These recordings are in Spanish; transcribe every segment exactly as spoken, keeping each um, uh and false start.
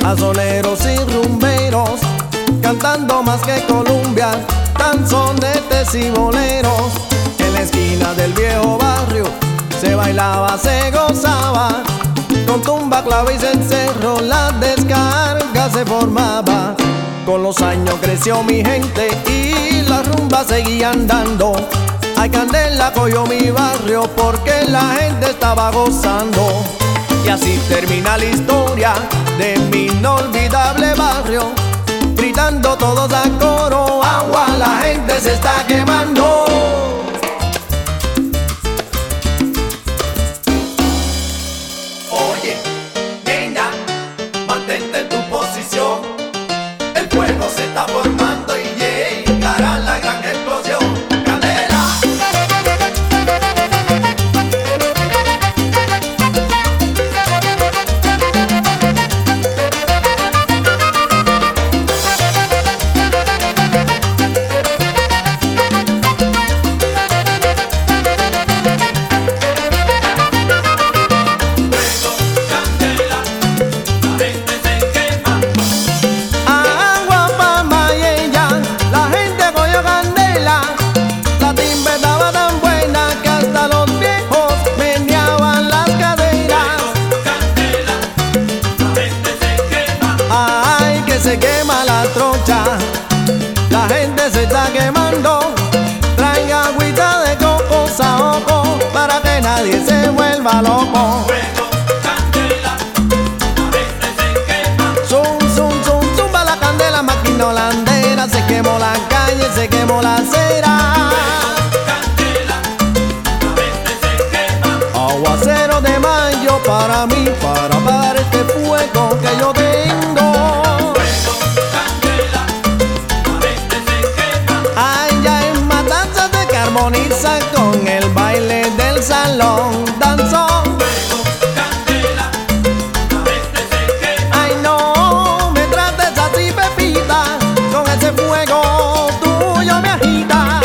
a soneros y rumberos, cantando más que Colombia, danzonetes y boleros. En la esquina del viejo barrio se bailaba, se gozaba, con tumba, clave y cencerro la descarga se formaba. Con los años creció mi gente y las rumbas seguían dando. Ay, candela cogió mi barrio porque la gente estaba gozando. Y así termina la historia de mi inolvidable barrio, gritando todos a coro, agua, la gente se está quemando. Oye, nena, mantente en tu posición. El fuego se está formando y llegará la gran explosión. ¡Candela! Se quema la trocha, la gente se está quemando. Traiga agüita de coco, saoco, para que nadie se vuelva loco. Fuego, candela, la gente se quema. Zum, zum, zum, zumba la candela, máquina holandera. Se quemó la calle, se quemó la acera. Fuego, candela, la gente se quema. Aguacero de mayo para mí, para apagar este fuego que yo tengo. Armoniza con el baile del salón, danzón. Fuego, candela, la gente se quema. Ay, no me trates así, Pepita, con ese fuego tuyo me agita.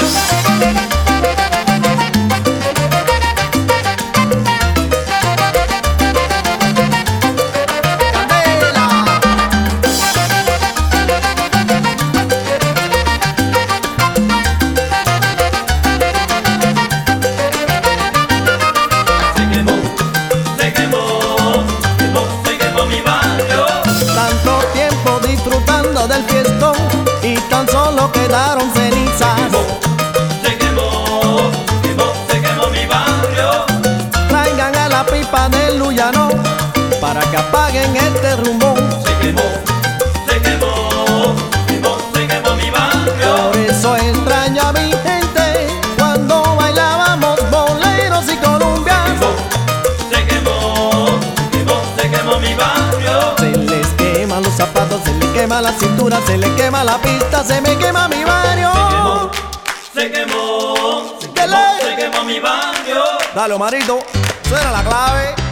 Del fiestón y tan solo quedaron cenizas. Se quemó, se quemó, se quemó mi barrio. Traigan a la pipa del Luyano para que apaguen este rumbón. Se quemó, se quemó, se quemó, se quemó mi barrio. Por eso extraño a mi gente cuando bailábamos boleros y columbias. Se quemó, se quemó, se quemó mi barrio. Se les queman los zapatos, se les quema la cintura, se le quema la pista, se me quema mi barrio. Se quemó, se quemó, se quemó, se quemó mi barrio. Dale, Omarito, suena la clave.